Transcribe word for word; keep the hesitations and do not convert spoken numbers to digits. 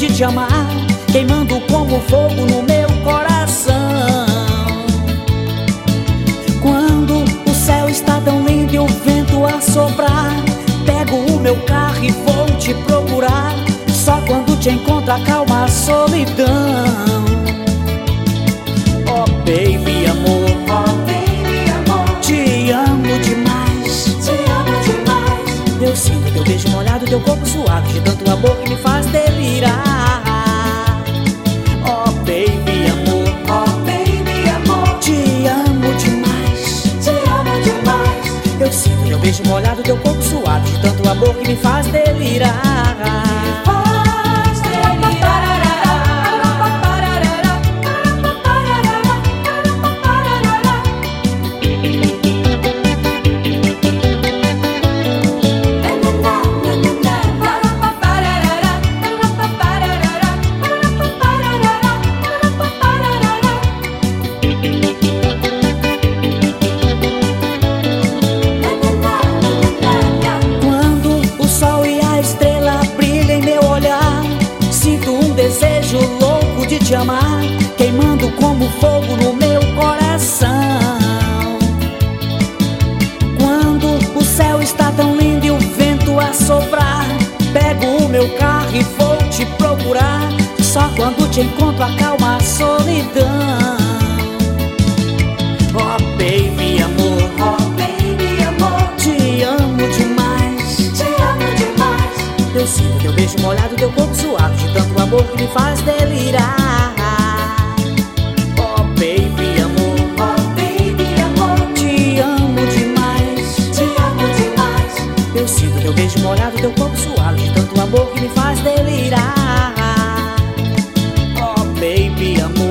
de te amar, queimando como fogo no meu coração. Quando o céu está tão lindo e o vento a soprar, pego o meu carro e vou te procurar. Só quando te encontro acalma a solidão. Oh baby amor, Oh baby amor, te amo demais, te amo demais. eu sinto teu beijo molhado, teu corpo suave, de tanto amor que me faz delirar. Oh baby amor, Oh baby amor, te amo demais, te amo demais. eu sinto teu beijo molhado, teu corpo suave, de tanto amor que me faz delirar. Faz delirar. Quando o sol e a estrela brilham em meu olhar, sinto um desejo louco de te amar, queimando como fogo no meu coração. Quando o céu está tão lindo e o vento a soprar, pego o meu carro e vou te procurar. Só quando te encontro acalma a solidão. Oh baby amor, Oh baby amor, te amo demais, te amo demais. eu sinto teu beijo molhado, teu corpo suave, de tanto amor que me faz delirar. Oh baby amor, Oh baby amor, te amo demais, te amo demais. eu sinto teu beijo molhado, teu corpo suave, de tanto amor que me faz delirar. Oh baby amor,